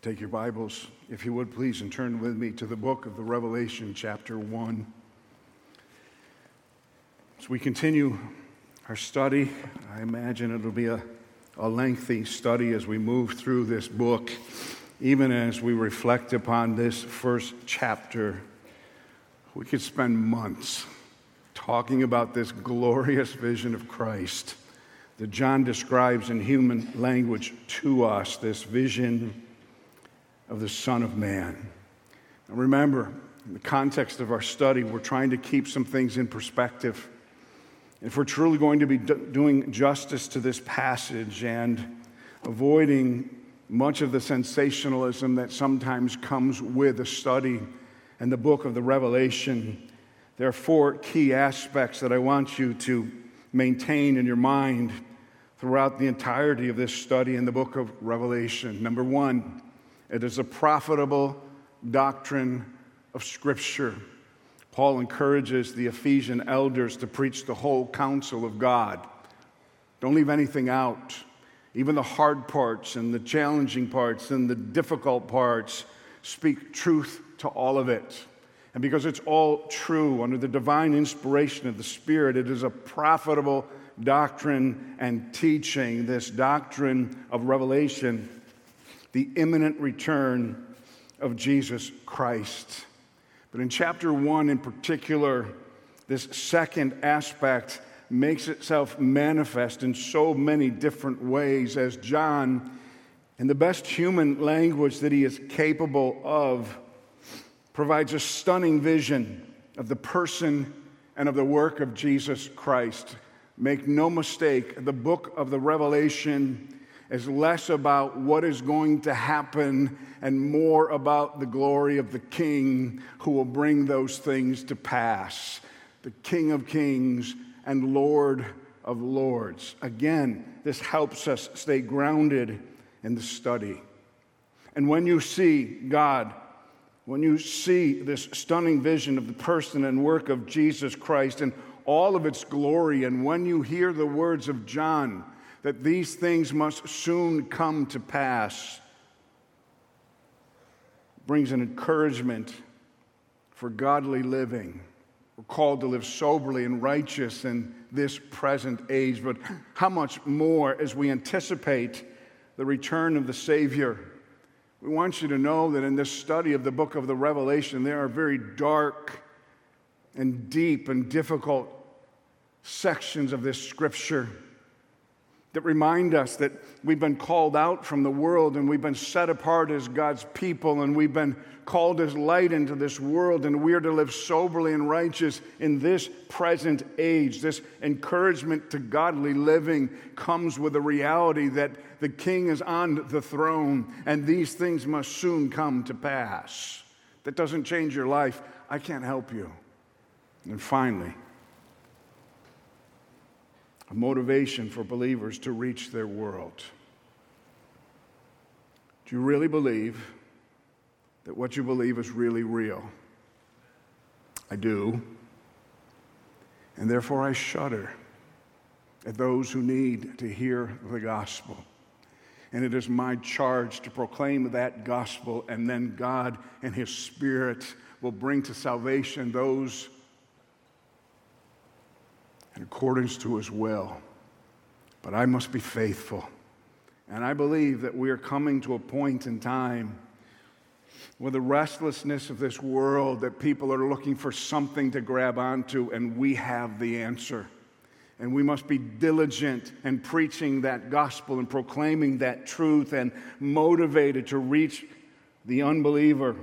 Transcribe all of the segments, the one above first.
Take your Bibles, if you would please, and turn with me to the book of the Revelation, chapter 1. As we continue our study, I imagine it'll be a lengthy study as we move through this book, even as we reflect upon this first chapter. We could spend months talking about this glorious vision of Christ that John describes in human language to us, this vision of the Son of Man. Now remember, in the context of our study, we're trying to keep some things in perspective. If we're truly going to be doing justice to this passage and avoiding much of the sensationalism that sometimes comes with a study in the book of the Revelation, there are four key aspects that I want you to maintain in your mind throughout the entirety of this study in the book of Revelation. Number one, it is a profitable doctrine of Scripture. Paul encourages the Ephesian elders to preach the whole counsel of God. Don't leave anything out. Even the hard parts and the challenging parts and the difficult parts, speak truth to all of it. And because it's all true under the divine inspiration of the Spirit, it is a profitable doctrine and teaching, this doctrine of Revelation, the imminent return of Jesus Christ. But in chapter 1 in particular, this second aspect makes itself manifest in so many different ways as John, in the best human language that he is capable of, provides a stunning vision of the person and of the work of Jesus Christ. Make no mistake, the book of the Revelation is less about what is going to happen and more about the glory of the King who will bring those things to pass. The King of Kings and Lord of Lords. Again, this helps us stay grounded in the study. And when you see God, when you see this stunning vision of the person and work of Jesus Christ and all of its glory, and when you hear the words of John, that these things must soon come to pass, brings an encouragement for godly living. We're called to live soberly and righteous in this present age, but how much more as we anticipate the return of the Savior. We want you to know that in this study of the book of the Revelation, there are very dark and deep and difficult sections of this scripture that remind us that we've been called out from the world and we've been set apart as God's people and we've been called as light into this world and we are to live soberly and righteous in this present age. This encouragement to godly living comes with the reality that the King is on the throne and these things must soon come to pass. That doesn't change your life. I can't help you. And finally, a motivation for believers to reach their world. Do you really believe that what you believe is really real? I do. And therefore I shudder at those who need to hear the gospel. And it is my charge to proclaim that gospel, and then God and His Spirit will bring to salvation those in accordance to His will. But I must be faithful. And I believe that we are coming to a point in time where the restlessness of this world, that people are looking for something to grab onto, and we have the answer. And we must be diligent in preaching that gospel and proclaiming that truth and motivated to reach the unbeliever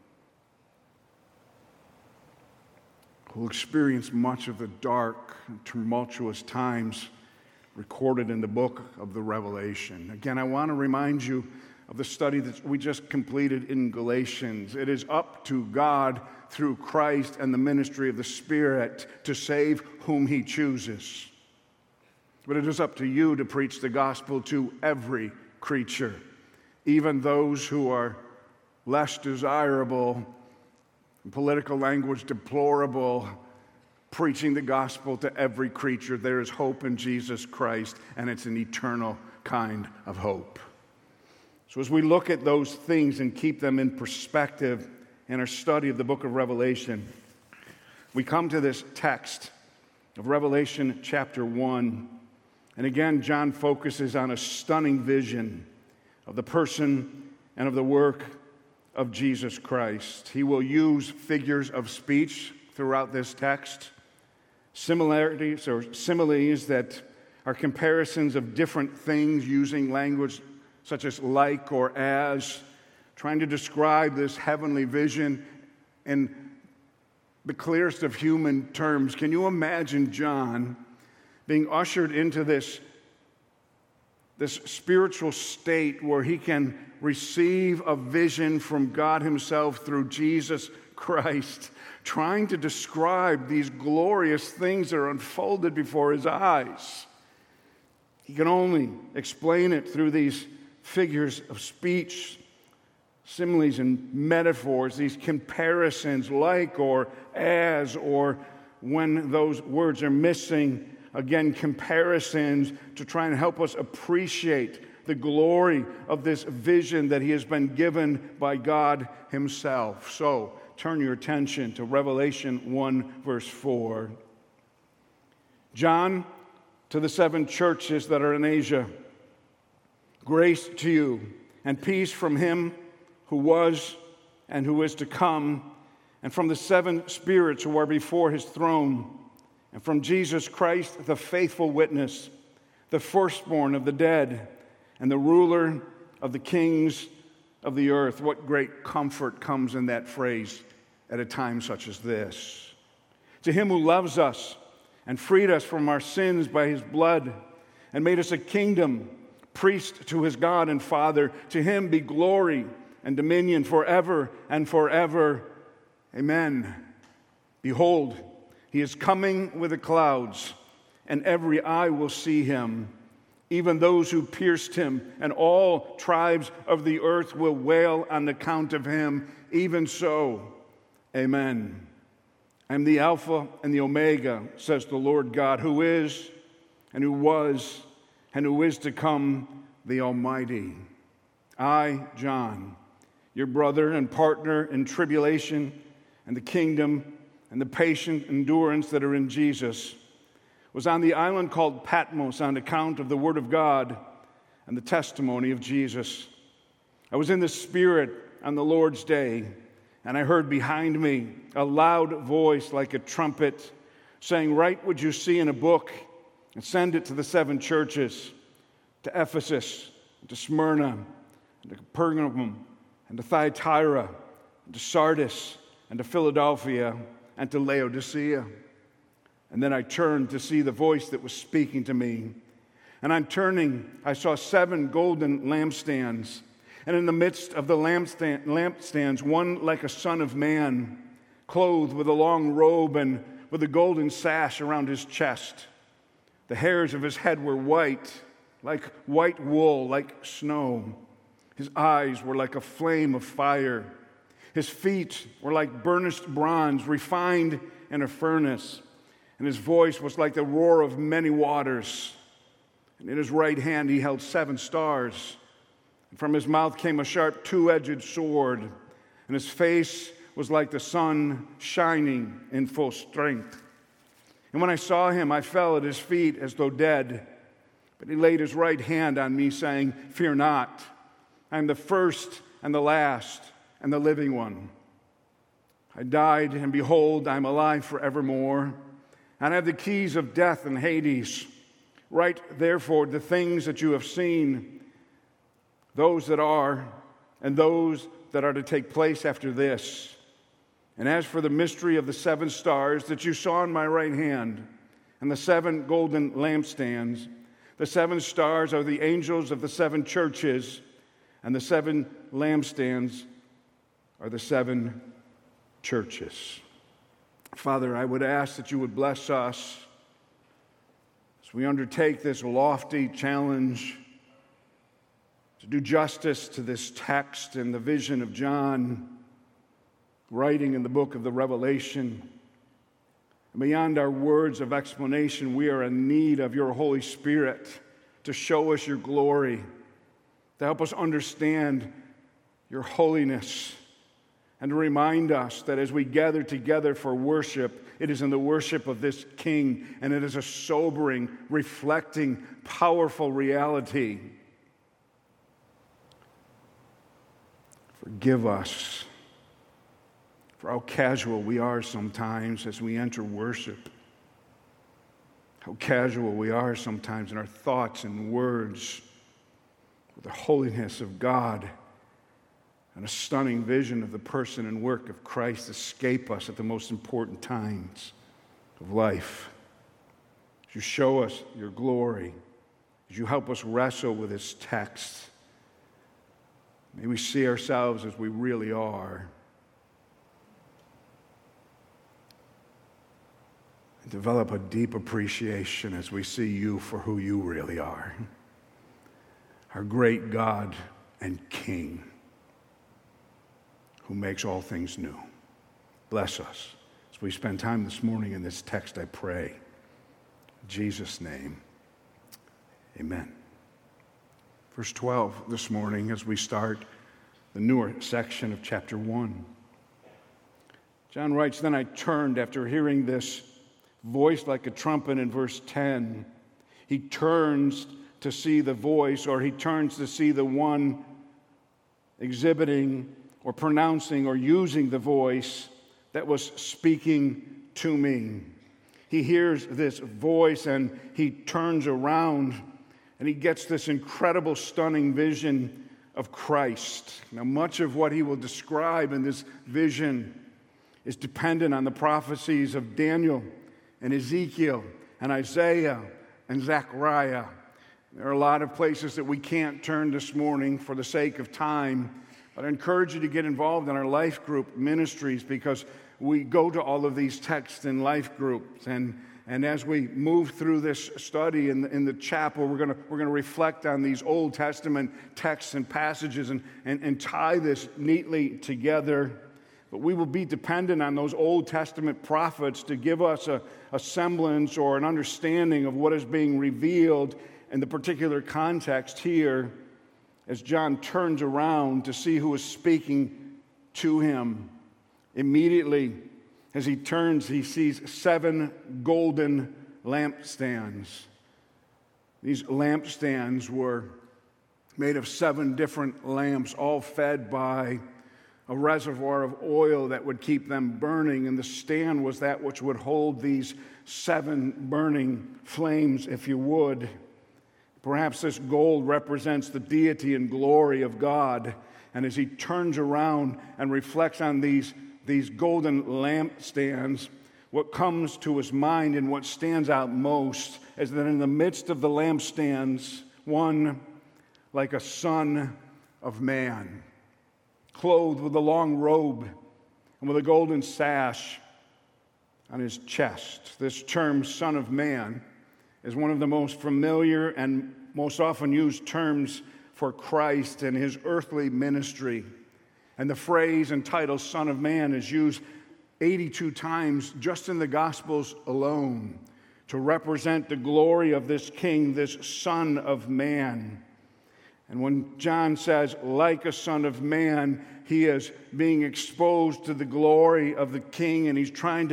who will experience much of the dark and tumultuous times recorded in the book of the Revelation. Again, I want to remind you of the study that we just completed in Galatians. It is up to God through Christ and the ministry of the Spirit to save whom He chooses. But it is up to you to preach the gospel to every creature, even those who are less desirable, in political language, deplorable. Preaching the gospel to every creature. There is hope in Jesus Christ, and it's an eternal kind of hope. So as we look at those things and keep them in perspective in our study of the book of Revelation, we come to this text of Revelation chapter 1. And again, John focuses on a stunning vision of the person and of the work of Jesus Christ. He will use figures of speech throughout this text, similarities or similes that are comparisons of different things using language such as like or as, trying to describe this heavenly vision in the clearest of human terms. Can you imagine John being ushered into this spiritual state where he can receive a vision from God himself through Jesus Christ, trying to describe these glorious things that are unfolded before his eyes? He can only explain it through these figures of speech, similes and metaphors, these comparisons, like or as, or when those words are missing, again, comparisons to try and help us appreciate the glory of this vision that he has been given by God himself. So turn your attention to Revelation 1, verse 4. John, to the 7 churches that are in Asia, grace to you and peace from him who was and who is to come, and from the 7 spirits who are before his throne, and from Jesus Christ, the faithful witness, the firstborn of the dead, and the ruler of the kings of the earth. What great comfort comes in that phrase at a time such as this. To him who loves us and freed us from our sins by his blood and made us a kingdom, priest to his God and Father, to him be glory and dominion forever and forever. Amen. Behold, he is coming with the clouds, and every eye will see him, even those who pierced him, and all tribes of the earth will wail on account of him. Even so, amen. I am the Alpha and the Omega, says the Lord God, who is and who was and who is to come, the Almighty. I, John, your brother and partner in tribulation and the kingdom and the patient endurance that are in Jesus, was on the island called Patmos on account of the word of God and the testimony of Jesus. I was in the Spirit on the Lord's day, and I heard behind me a loud voice like a trumpet saying, "Write what you see in a book and send it to the 7 churches, to Ephesus, and to Smyrna, and to Pergamum, and to Thyatira, and to Sardis, and to Philadelphia, and to Laodicea." And then I turned to see the voice that was speaking to me. And on turning, I saw 7 golden lampstands. And in the midst of the lampstands, one like a son of man, clothed with a long robe and with a golden sash around his chest. The hairs of his head were white, like white wool, like snow. His eyes were like a flame of fire. His feet were like burnished bronze, refined in a furnace. And his voice was like the roar of many waters. And in his right hand he held 7 stars. And from his mouth came a sharp 2-edged sword. And his face was like the sun shining in full strength. And when I saw him, I fell at his feet as though dead. But he laid his right hand on me, saying, "Fear not. I am the first and the last and the living one. I died, and behold, I am alive forevermore. And I have the keys of death and Hades. Write, therefore, the things that you have seen, those that are, and those that are to take place after this. And as for the mystery of the 7 stars that you saw in my right hand, and the 7 golden lampstands, the 7 stars are the angels of the 7 churches, and the 7 lampstands are the 7 churches." Father, I would ask that you would bless us as we undertake this lofty challenge to do justice to this text and the vision of John writing in the book of the Revelation. And beyond our words of explanation, we are in need of your Holy Spirit to show us your glory, to help us understand your holiness, and to remind us that as we gather together for worship, it is in the worship of this King, and it is a sobering, reflecting, powerful reality. Forgive us for how casual we are sometimes as we enter worship. How casual we are sometimes in our thoughts and words with the holiness of God and a stunning vision of the person and work of Christ escape us at the most important times of life. As you show us your glory, as you help us wrestle with this text, may we see ourselves as we really are. And develop a deep appreciation as we see you for who you really are. Our great God and King, who makes all things new. Bless us as we spend time this morning in this text, I pray. In Jesus' name, amen. Verse 12 this morning as we start the newer section of chapter 1. John writes, "Then I turned after hearing this voice like a trumpet," in verse 10. He turns to see the voice, or he turns to see the one exhibiting or pronouncing or using the voice that was speaking to me. He hears this voice and he turns around and he gets this incredible, stunning vision of Christ. Now, much of what he will describe in this vision is dependent on the prophecies of Daniel and Ezekiel and Isaiah and Zechariah. There are a lot of places that we can't turn this morning for the sake of time. But I encourage you to get involved in our life group ministries, because we go to all of these texts in life groups. And as we move through this study in the chapel, we're going to reflect on these Old Testament texts and passages and tie this neatly together. But we will be dependent on those Old Testament prophets to give us a semblance or an understanding of what is being revealed in the particular context here, as John turns around to see who is speaking to him. Immediately, as he turns, he sees 7 golden lampstands. These lampstands were made of 7 different lamps, all fed by a reservoir of oil that would keep them burning, and the stand was that which would hold these 7 burning flames, if you would. Perhaps this gold represents the deity and glory of God. And as he turns around and reflects on these golden lampstands, what comes to his mind and what stands out most is that in the midst of the lampstands, one like a son of man, clothed with a long robe and with a golden sash on his chest. This term, son of man, is one of the most familiar and most often used terms for Christ and his earthly ministry. And the phrase and title Son of Man is used 82 times just in the Gospels alone to represent the glory of this King, this Son of Man. And when John says, like a son of man, he is being exposed to the glory of the King, and he's trying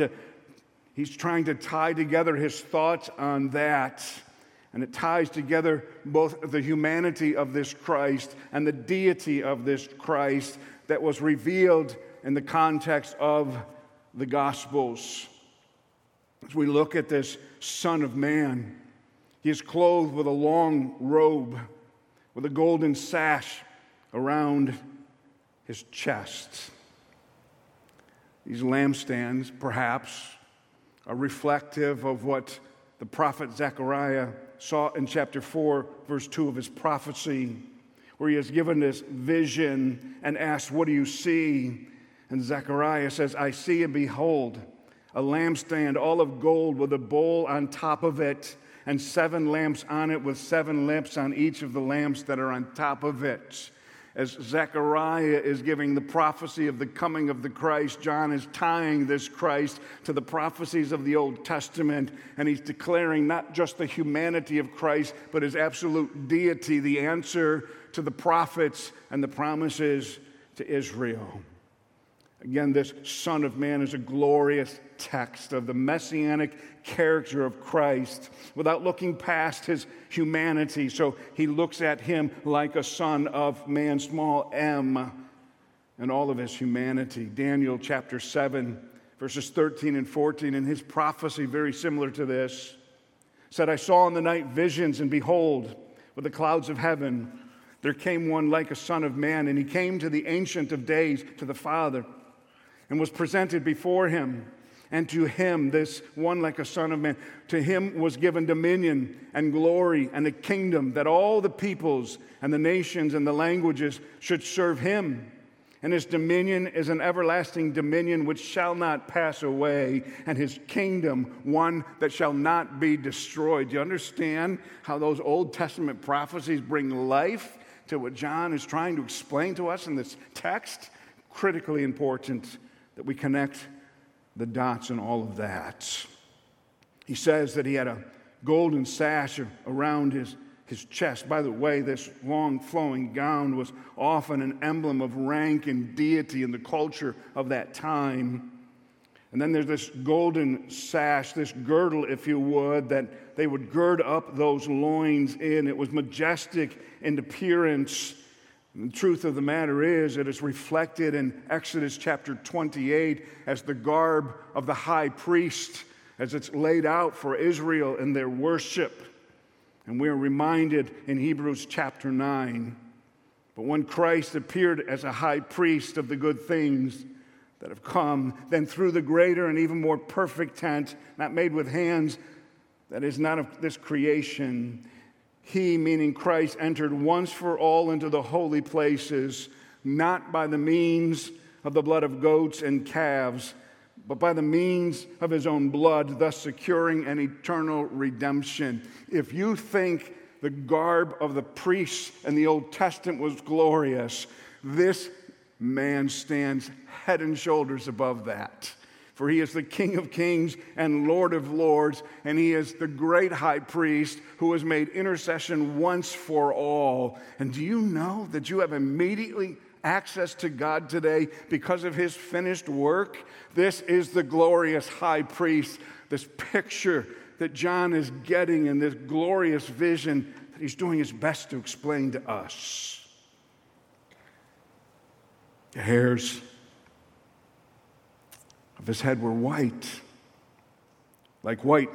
to tie together his thoughts on that. And it ties together both the humanity of this Christ and the deity of this Christ that was revealed in the context of the Gospels. As we look at this Son of Man, he is clothed with a long robe with a golden sash around his chest. These lampstands, perhaps, are reflective of what the prophet Zechariah saw in chapter 4, verse 2 of his prophecy, where he has given this vision and asked, "What do you see?" And Zechariah says, "I see and behold a lampstand all of gold with a bowl on top of it and 7 lamps on it with 7 lamps on each of the lamps that are on top of it." As Zechariah is giving the prophecy of the coming of the Christ, John is tying this Christ to the prophecies of the Old Testament, and he's declaring not just the humanity of Christ, but his absolute deity, the answer to the prophets and the promises to Israel. Again, this Son of Man is a glorious text of the messianic character of Christ without looking past his humanity. So he looks at him like a son of man, small m, and all of his humanity. Daniel chapter 7, verses 13 and 14, in his prophecy, very similar to this, said, I saw in the night visions, and behold, with the clouds of heaven, there came one like a son of man, and he came to the Ancient of Days, to the Father, and was presented before him. And to him, this one like a son of man, to him was given dominion and glory and a kingdom, that all the peoples and the nations and the languages should serve him. And his dominion is an everlasting dominion which shall not pass away, and his kingdom one that shall not be destroyed. Do you understand how those Old Testament prophecies bring life to what John is trying to explain to us in this text? Critically important that we connect the dots and all of that. He says that he had a golden sash around his chest. By the way, this long flowing gown was often an emblem of rank and deity in the culture of that time. And then there's this golden sash, this girdle, if you would, that they would gird up those loins in. It was majestic in appearance. The truth of the matter is, it is reflected in Exodus chapter 28 as the garb of the high priest, as it's laid out for Israel in their worship. And we are reminded in Hebrews chapter 9. But when Christ appeared as a high priest of the good things that have come, then through the greater and even more perfect tent, not made with hands, that is not of this creation, he, meaning Christ, entered once for all into the holy places, not by the means of the blood of goats and calves, but by the means of his own blood, thus securing an eternal redemption. If you think the garb of the priests in the Old Testament was glorious, this man stands head and shoulders above that. For he is the King of kings and Lord of lords, and he is the great high priest who has made intercession once for all. And do you know that you have immediately access to God today because of his finished work? This is the glorious high priest, this picture that John is getting in this glorious vision that he's doing his best to explain to us. The hairs of his head were white, like white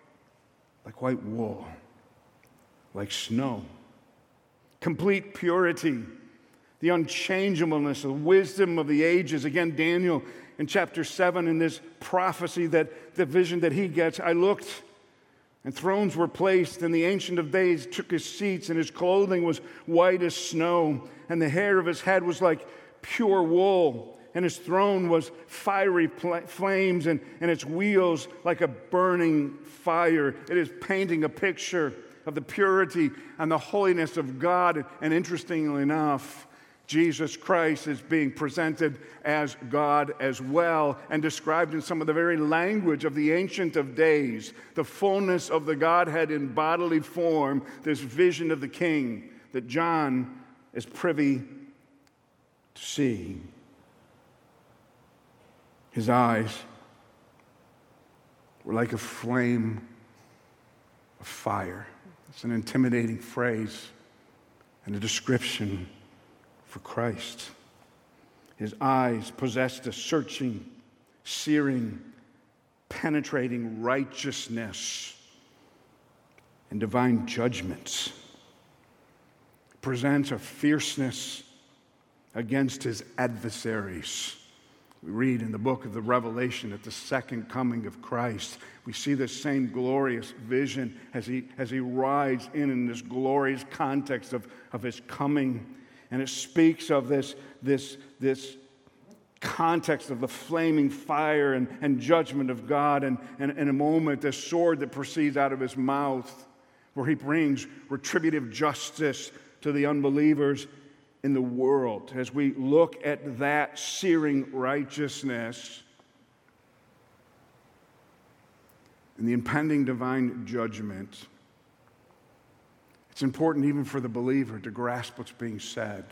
wool, like snow. Complete purity, the unchangeableness, the wisdom of the ages. Again, Daniel in chapter 7, in this prophecy, that the vision that he gets, I looked, and thrones were placed, and the Ancient of Days took his seats, and his clothing was white as snow, and the hair of his head was like pure wool. And his throne was fiery flames, and its wheels like a burning fire. It is painting a picture of the purity and the holiness of God. And interestingly enough, Jesus Christ is being presented as God as well, and described in some of the very language of the Ancient of Days, the fullness of the Godhead in bodily form, this vision of the King that John is privy to see. His eyes were like a flame of fire. It's an intimidating phrase and a description for Christ. His eyes possessed a searching, searing, penetrating righteousness and divine judgments. It presents a fierceness against his adversaries. We read in the book of the Revelation at the second coming of Christ, we see this same glorious vision as he rides in this glorious context of his coming. And it speaks of this context of the flaming fire and judgment of God, and in a moment, this sword that proceeds out of his mouth, where he brings retributive justice to the unbelievers, in the world, as we look at that searing righteousness and the impending divine judgment, it's important even for the believer to grasp what's being said.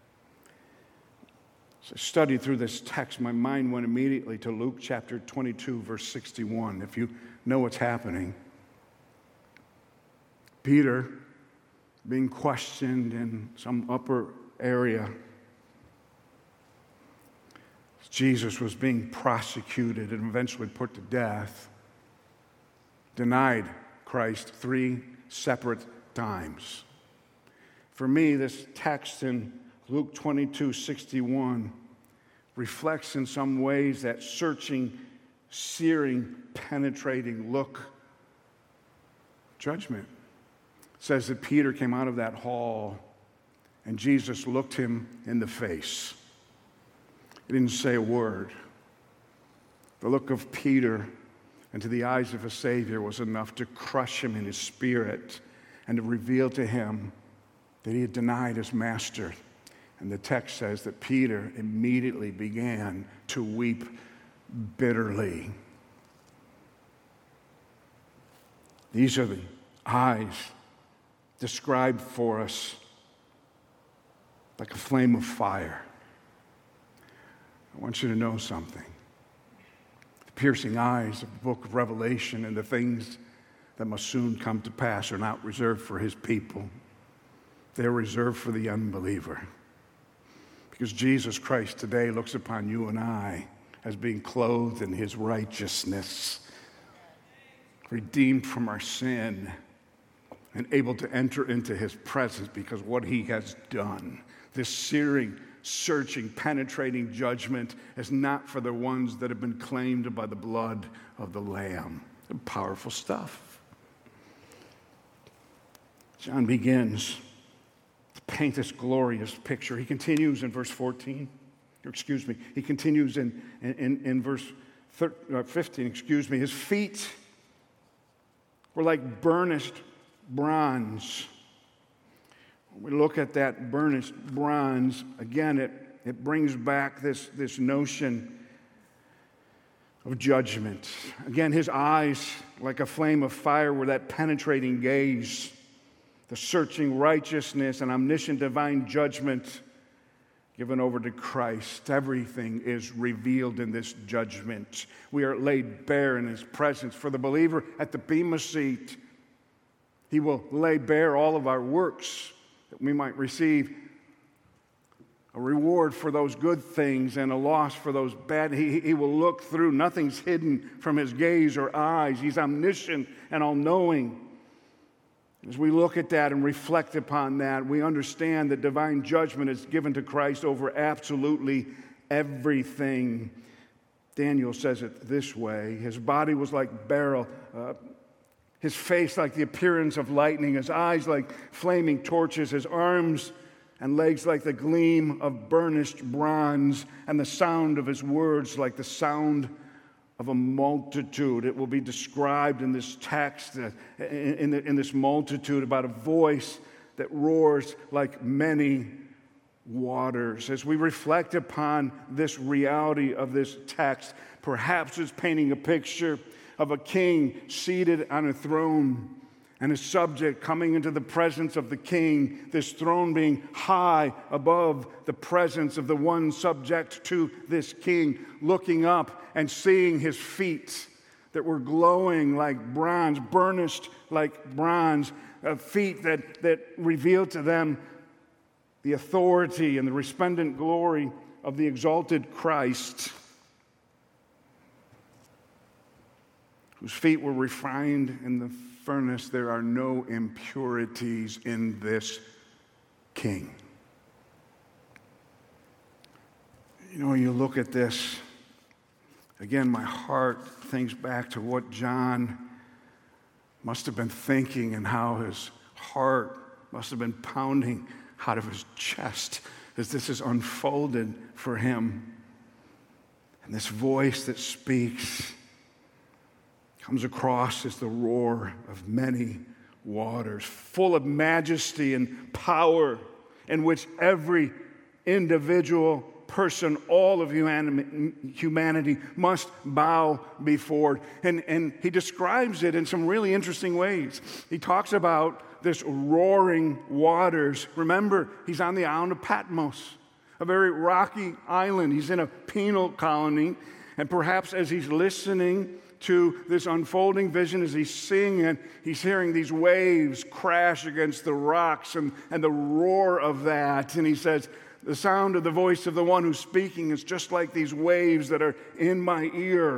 As I studied through this text, my mind went immediately to Luke chapter 22, verse 61. If you know what's happening, Peter being questioned in some upper area. Jesus was being prosecuted and eventually put to death. Denied Christ 3 separate times. For me, this text in Luke 22:61 reflects in some ways that searching, searing, penetrating look, judgment. It says that Peter came out of that hall and Jesus looked him in the face. He didn't say a word. The look of Peter into the eyes of a Savior was enough to crush him in his spirit and to reveal to him that he had denied his master. And the text says that Peter immediately began to weep bitterly. These are the eyes described for us like a flame of fire. I want you to know something. The piercing eyes of the book of Revelation and the things that must soon come to pass are not reserved for his people. They're reserved for the unbeliever. Because Jesus Christ today looks upon you and I as being clothed in his righteousness, redeemed from our sin, and able to enter into his presence because what he has done. This searing, searching, penetrating judgment is not for the ones that have been claimed by the blood of the Lamb. Powerful stuff. John begins to paint this glorious picture. He continues in verse 14. He continues in verse 15. His feet were like burnished bronze. When we look at that burnished bronze, again, it brings back this notion of judgment. Again, his eyes, like a flame of fire, were that penetrating gaze, the searching righteousness and omniscient divine judgment given over to Christ. Everything is revealed in this judgment. We are laid bare in his presence. For the believer at the bema seat, he will lay bare all of our works that we might receive a reward for those good things and a loss for those bad. He will look through. Nothing's hidden from his gaze or eyes. He's omniscient and all-knowing. As we look at that and reflect upon that, we understand that divine judgment is given to Christ over absolutely everything. Daniel says it this way: his body was like beryl, his face like the appearance of lightning, his eyes like flaming torches, his arms and legs like the gleam of burnished bronze, and the sound of his words like the sound of a multitude. It will be described in this text, in this multitude, about a voice that roars like many waters. As we reflect upon this reality of this text, perhaps it's painting a picture of a king seated on a throne and a subject coming into the presence of the king, this throne being high above the presence of the one subject to this king, looking up and seeing his feet that were glowing like bronze, burnished like bronze, feet that revealed to them the authority and the resplendent glory of the exalted Christ, whose feet were refined in the furnace. There are no impurities in this king. You know, you look at this, again, my heart thinks back to what John must have been thinking and how his heart must have been pounding out of his chest as this is unfolded for him. And this voice that speaks comes across as the roar of many waters, full of majesty and power, in which every individual person, all of humanity must bow before. And he describes it in some really interesting ways. He talks about this roaring waters. Remember, he's on the island of Patmos, a very rocky island. He's in a penal colony. And perhaps as he's listening to this unfolding vision, as he's seeing it, he's hearing these waves crash against the rocks and the roar of that. And he says, the sound of the voice of the one who's speaking is just like these waves that are in my ear.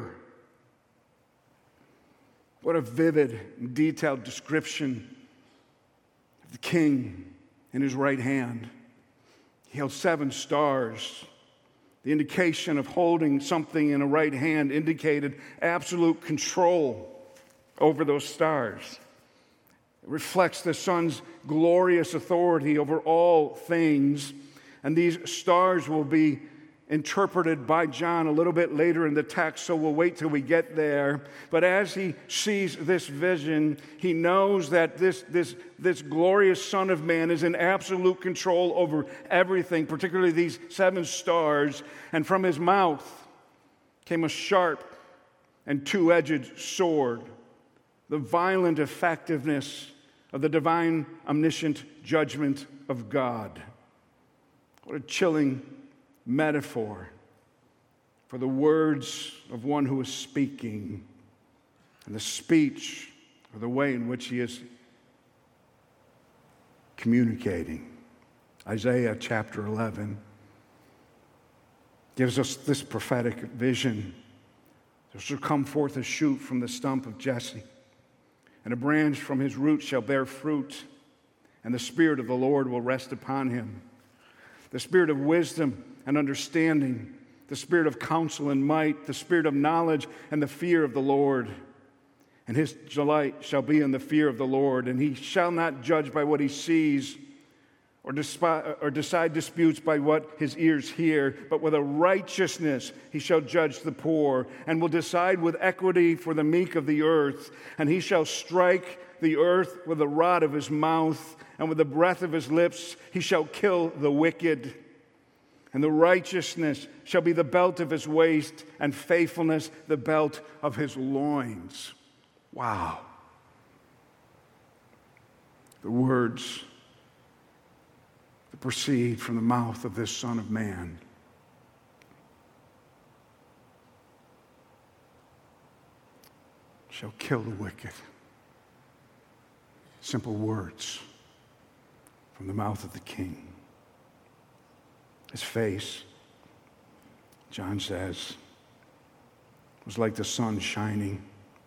What a vivid and detailed description of the king in his right hand. He held 7 stars. The indication of holding something in a right hand indicated absolute control over those stars. It reflects the Son's glorious authority over all things. And these stars will be interpreted by John a little bit later in the text, so we'll wait till we get there. But as he sees this vision, he knows that this glorious Son of Man is in absolute control over everything, particularly these 7 stars. And from his mouth came a sharp and two-edged sword, the violent effectiveness of the divine omniscient judgment of God. What a chilling metaphor for the words of one who is speaking and the speech or the way in which he is communicating. Isaiah chapter 11 gives us this prophetic vision. There shall come forth a shoot from the stump of Jesse, and a branch from his root shall bear fruit, and the Spirit of the Lord will rest upon him. The Spirit of wisdom and understanding, the Spirit of counsel and might, the Spirit of knowledge and the fear of the Lord. And his delight shall be in the fear of the Lord, and he shall not judge by what he sees or decide disputes by what his ears hear, but with a righteousness he shall judge the poor, and will decide with equity for the meek of the earth. And he shall strike the earth with the rod of his mouth, and with the breath of his lips he shall kill the wicked. And the righteousness shall be the belt of his waist, and faithfulness the belt of his loins. Wow. The words that proceed from the mouth of this Son of Man shall kill the wicked. Simple words from the mouth of the King. His face, John says, was like the sun shining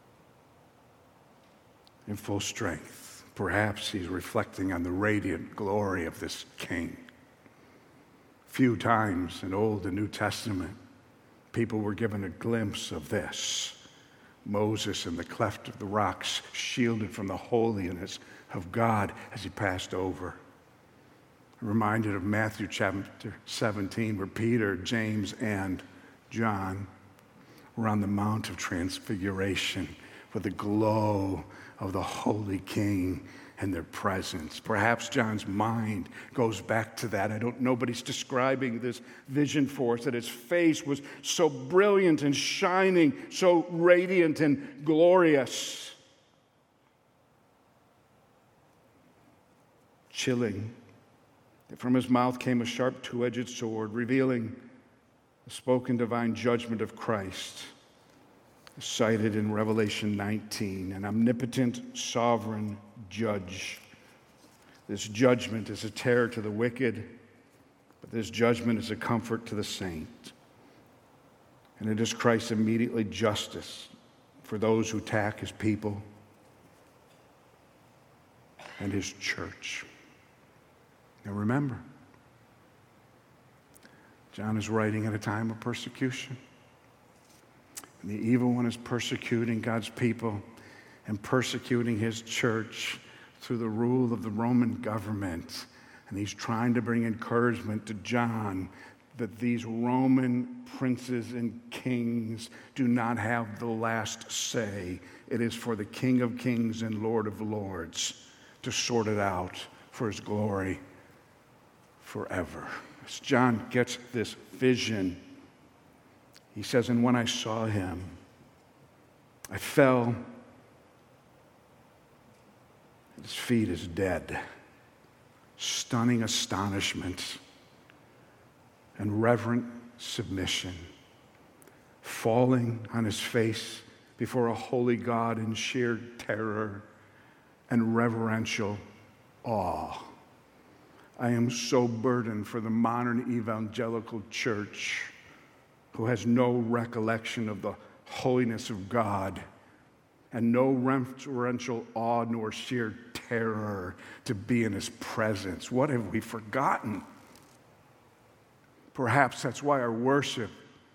in full strength. Perhaps he's reflecting on the radiant glory of this King. Few times in Old and New Testament, people were given a glimpse of this. Moses in the cleft of the rocks, shielded from the holiness of God as he passed over. I'm reminded of Matthew chapter 17, where Peter, James, and John were on the Mount of Transfiguration with the glow of the Holy King and their presence. Perhaps John's mind goes back to that. I don't know, but he's describing this vision for us, that his face was so brilliant and shining, so radiant and glorious. Chilling. From his mouth came a sharp two-edged sword, revealing the spoken divine judgment of Christ, cited in Revelation 19, an omnipotent, sovereign judge. This judgment is a terror to the wicked, but this judgment is a comfort to the saint. And it is Christ's immediately justice for those who attack his people and his church. Now remember, John is writing at a time of persecution. And the evil one is persecuting God's people and persecuting his church through the rule of the Roman government. And he's trying to bring encouragement to John that these Roman princes and kings do not have the last say. It is for the King of Kings and Lord of Lords to sort it out for his glory forever. As John gets this vision, he says, and when I saw him, I fell at his feet as dead. Stunning astonishment and reverent submission, falling on his face before a holy God in sheer terror and reverential awe. I am so burdened for the modern evangelical church who has no recollection of the holiness of God and no reverential awe nor sheer terror to be in his presence. What have we forgotten? Perhaps that's why our worship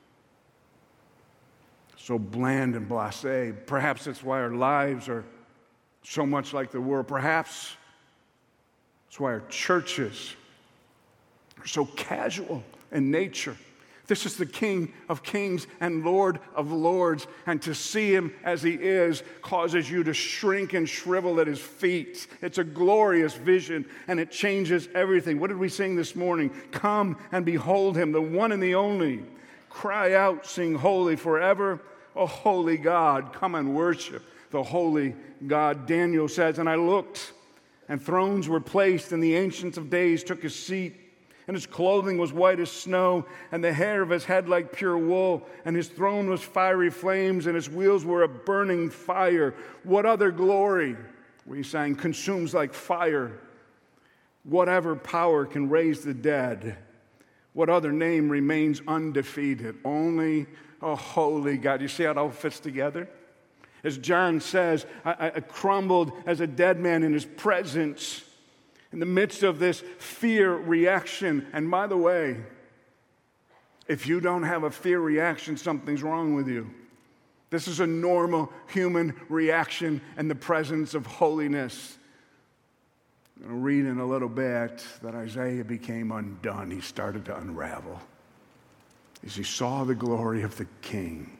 is so bland and blasé. Perhaps that's why our lives are so much like the world. Perhaps that's why our churches are so casual in nature. This is the King of Kings and Lord of Lords, and to see him as he is causes you to shrink and shrivel at his feet. It's a glorious vision, and it changes everything. What did we sing this morning? Come and behold him, the one and the only. Cry out, sing holy forever, O holy God. Come and worship the holy God. Daniel says, and I looked, and thrones were placed, and the Ancient of Days took his seat. And his clothing was white as snow, and the hair of his head like pure wool, and his throne was fiery flames, and his wheels were a burning fire. What other glory, we sang, consumes like fire? Whatever power can raise the dead? What other name remains undefeated? Only a holy God. You see how it all fits together? As John says, I crumbled as a dead man in his presence. In the midst of this fear reaction, and by the way, if you don't have a fear reaction, something's wrong with you. This is a normal human reaction in the presence of holiness. I'm going to read in a little bit that Isaiah became undone. He started to unravel as he saw the glory of the King.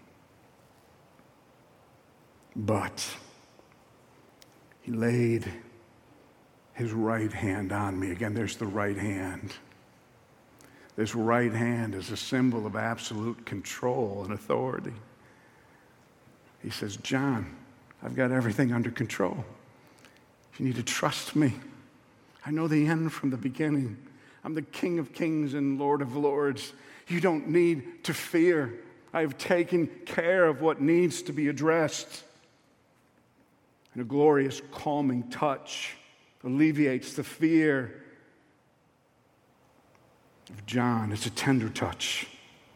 But he laid his right hand on me. Again, there's the right hand. This right hand is a symbol of absolute control and authority. He says, John, I've got everything under control. You need to trust me. I know the end from the beginning. I'm the King of Kings and Lord of Lords. You don't need to fear. I have taken care of what needs to be addressed. And a glorious calming touch alleviates the fear of John. It's a tender touch.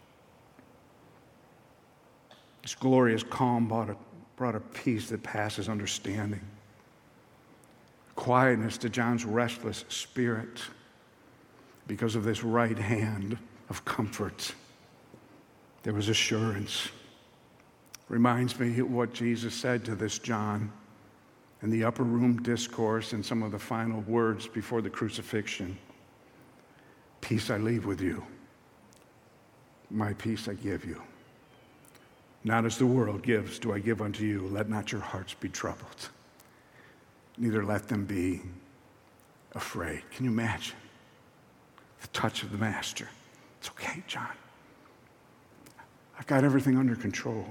This glorious calm brought a peace that passes understanding. Quietness to John's restless spirit because of this right hand of comfort. There was assurance. Reminds me of what Jesus said to this John in the upper room discourse and some of the final words before the crucifixion. Peace I leave with you. My peace I give you. Not as the world gives do I give unto you. Let not your hearts be troubled. Neither let them be afraid. Can you imagine the touch of the Master? It's okay, John. I've got everything under control.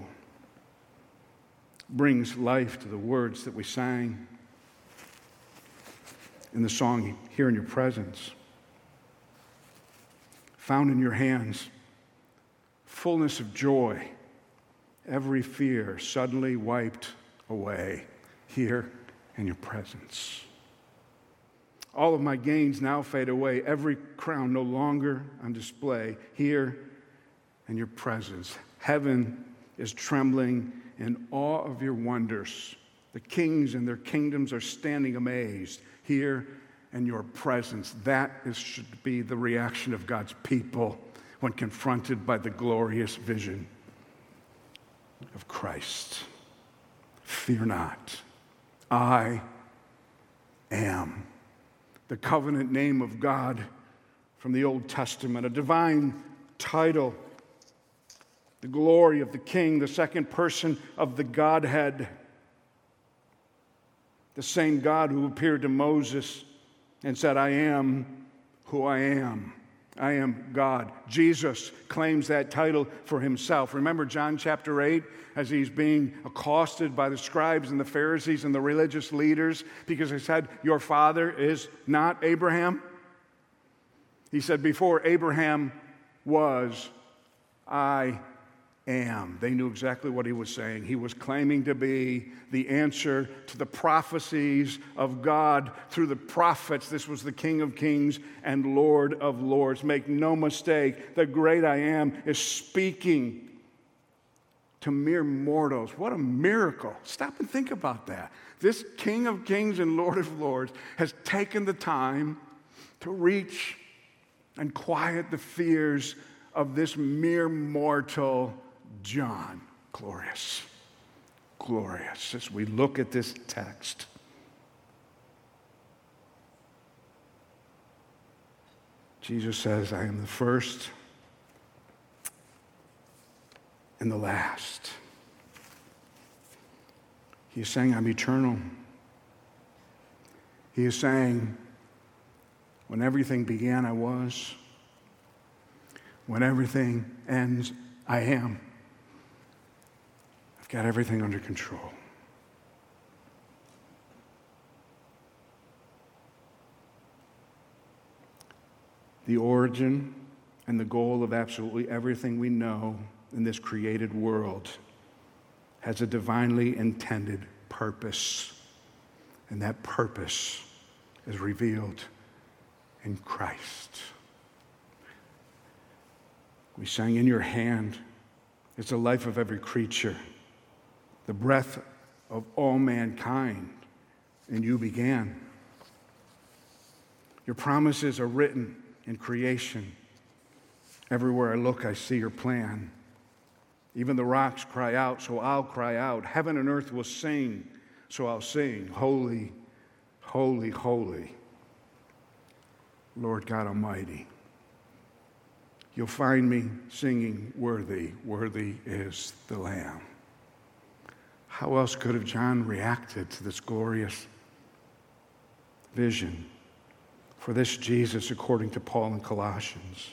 Brings life to the words that we sang in the song, Here in Your Presence. Found in your hands, fullness of joy, every fear suddenly wiped away, here in your presence. All of my gains now fade away, every crown no longer on display, here in your presence. Heaven is trembling in awe of your wonders. The kings and their kingdoms are standing amazed here in your presence. That should be the reaction of God's people when confronted by the glorious vision of Christ. Fear not. I am. The covenant name of God from the Old Testament, a divine title. The glory of the King, the second person of the Godhead. The same God who appeared to Moses and said, I am who I am. I am God. Jesus claims that title for himself. Remember John chapter 8, as he's being accosted by the scribes and the Pharisees and the religious leaders because they said, your father is not Abraham? He said, before Abraham was, I am. They knew exactly what he was saying. He was claiming to be the answer to the prophecies of God through the prophets. This was the King of Kings and Lord of Lords. Make no mistake, the great I am is speaking to mere mortals. What a miracle. Stop and think about that. This King of Kings and Lord of Lords has taken the time to reach and quiet the fears of this mere mortal John. Glorious. Glorious. As we look at this text, Jesus says, I am the first and the last. He is saying, I'm eternal. He is saying, when everything began, I was. When everything ends, I am. I've got everything under control. The origin and the goal of absolutely everything we know in this created world has a divinely intended purpose, and that purpose is revealed in Christ. We sang, in your hand is the life of every creature, the breath of all mankind, and you began. Your promises are written in creation. Everywhere I look, I see your plan. Even the rocks cry out, so I'll cry out. Heaven and earth will sing, so I'll sing. Holy, holy, holy, Lord God Almighty. You'll find me singing, worthy, worthy is the Lamb. How else could have John reacted to this glorious vision for this Jesus, according to Paul in Colossians,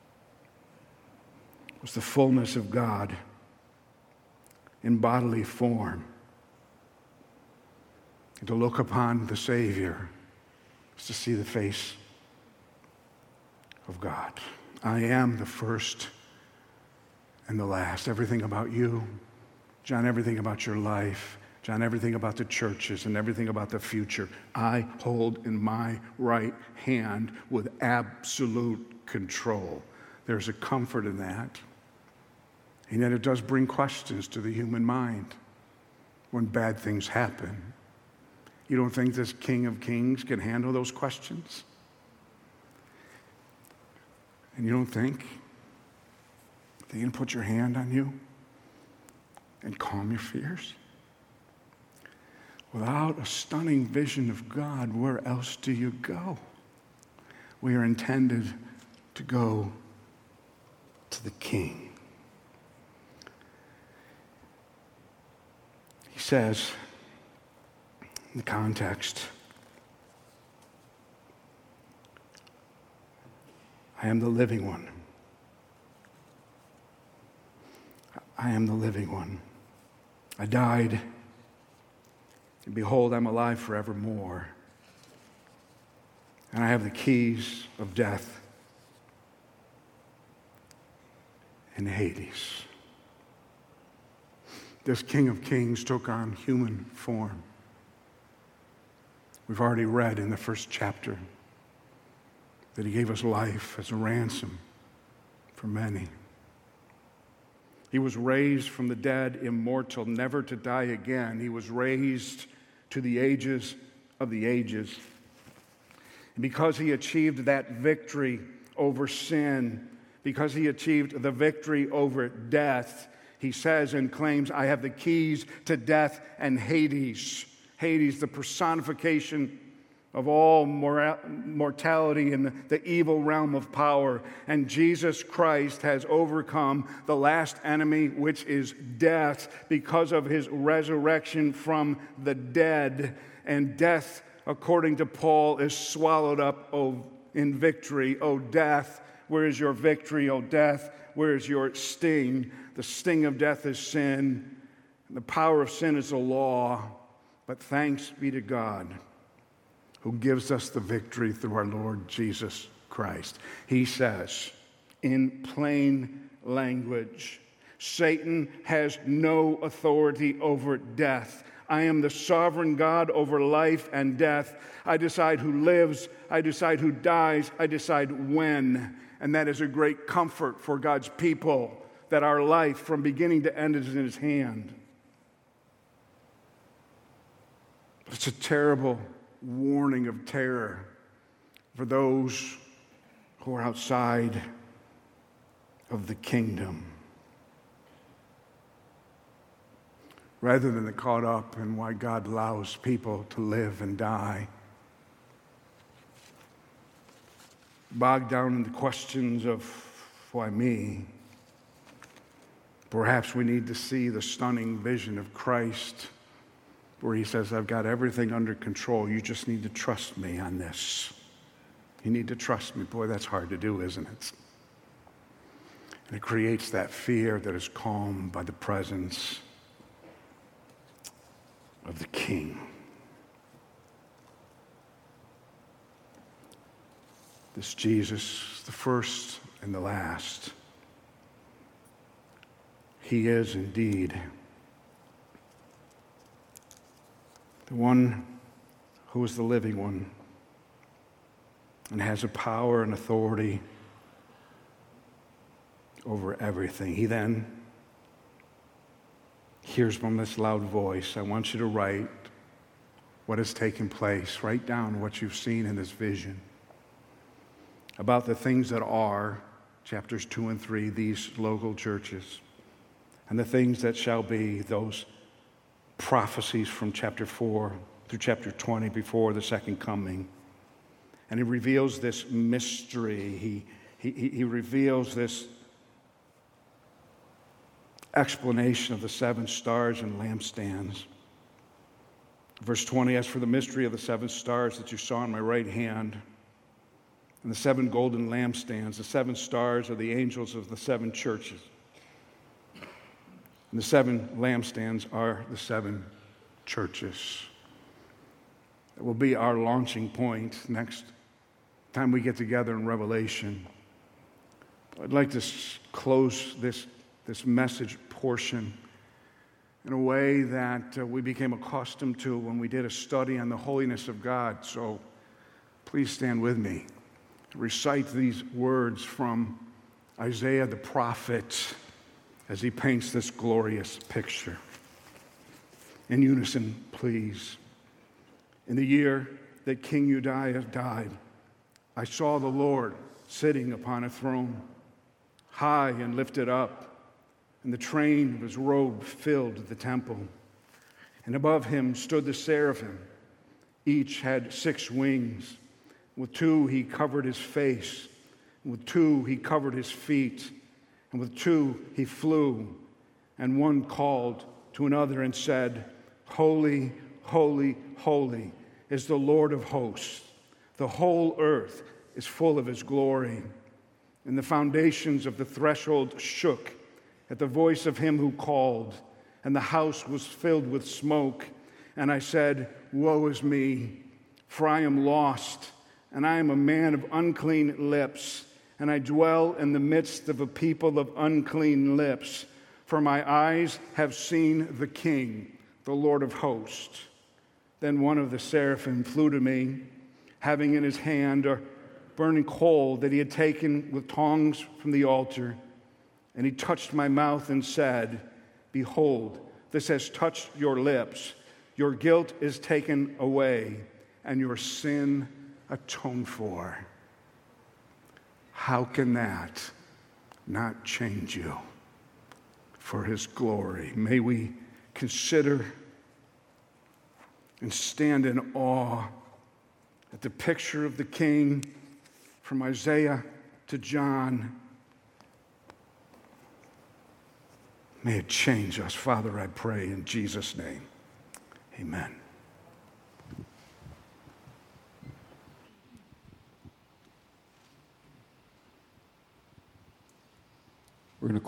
was the fullness of God in bodily form. And to look upon the Savior is to see the face of God. I am the first and the last. Everything about you, John, everything about your life, John, everything about the churches and everything about the future, I hold in my right hand with absolute control. There's a comfort in that. And yet it does bring questions to the human mind when bad things happen. You don't think this King of Kings can handle those questions? And you don't think that he can put your hand on you and calm your fears? Without a stunning vision of God, where else do you go? We are intended to go to the King. He says, in the context, I am the living one. I am the living one. I died, and behold, I'm alive forevermore. And I have the keys of death and Hades. This King of Kings took on human form. We've already read in the first chapter that he gave us life as a ransom for many. He was raised from the dead, immortal, never to die again. He was raised to the ages of the ages. And because he achieved that victory over sin, because he achieved the victory over death, he says and claims, I have the keys to death and Hades. Hades, the personification of all mortality in the evil realm of power. And Jesus Christ has overcome the last enemy, which is death, because of his resurrection from the dead. And death, according to Paul, is swallowed up in victory. O death, where is your victory? O death, where is your sting? The sting of death is sin, and the power of sin is the law. But thanks be to God who gives us the victory through our Lord Jesus Christ. He says, in plain language, Satan has no authority over death. I am the sovereign God over life and death. I decide who lives. I decide who dies. I decide when. And that is a great comfort for God's people, that our life from beginning to end is in His hand. It's a terrible warning of terror for those who are outside of the kingdom. Rather than caught up in why God allows people to live and die, bogged down in the questions of why me, perhaps we need to see the stunning vision of Christ where He says, I've got everything under control. You just need to trust me on this. You need to trust me. Boy, that's hard to do, isn't it? And it creates that fear that is calmed by the presence of the King. This Jesus, the first and the last, He is indeed the one who is the living one and has a power and authority over everything. He then hears from this loud voice, I want you to write what has taken place. Write down what you've seen in this vision about the things that are, chapters 2 and 3, these local churches, and the things that shall be, those prophecies from chapter 4 through chapter 20 before the second coming. And He reveals this mystery. He reveals this explanation of the 7 stars and lampstands. Verse 20, as for the mystery of the 7 stars that you saw in my right hand, and the 7 golden lampstands, the 7 stars are the angels of the 7 churches. And the 7 lampstands are the 7 churches. It will be our launching point next time we get together in Revelation. I'd like to close this message portion in a way that we became accustomed to when we did a study on the holiness of God. So please stand with me. Recite these words from Isaiah the prophet as he paints this glorious picture. In unison, please. In the year that King Uzziah died, I saw the Lord sitting upon a throne, high and lifted up, and the train of His robe filled the temple. And above Him stood the seraphim. Each had 6 wings. With 2 He covered His face, and with 2 He covered His feet, and with 2 He flew. And one called to another and said, Holy, holy, holy is the Lord of hosts. The whole earth is full of His glory. And the foundations of the threshold shook at the voice of Him who called, and the house was filled with smoke. And I said, Woe is me, for I am lost, and I am a man of unclean lips, and I dwell in the midst of a people of unclean lips. For my eyes have seen the King, the Lord of hosts. Then one of the seraphim flew to me, having in his hand a burning coal that he had taken with tongs from the altar. And he touched my mouth and said, Behold, this has touched your lips. Your guilt is taken away, and your sin atoned for. How can that not change you for His glory? May we consider and stand in awe at the picture of the King from Isaiah to John. May it change us. Father, I pray in Jesus' name. Amen. We're going to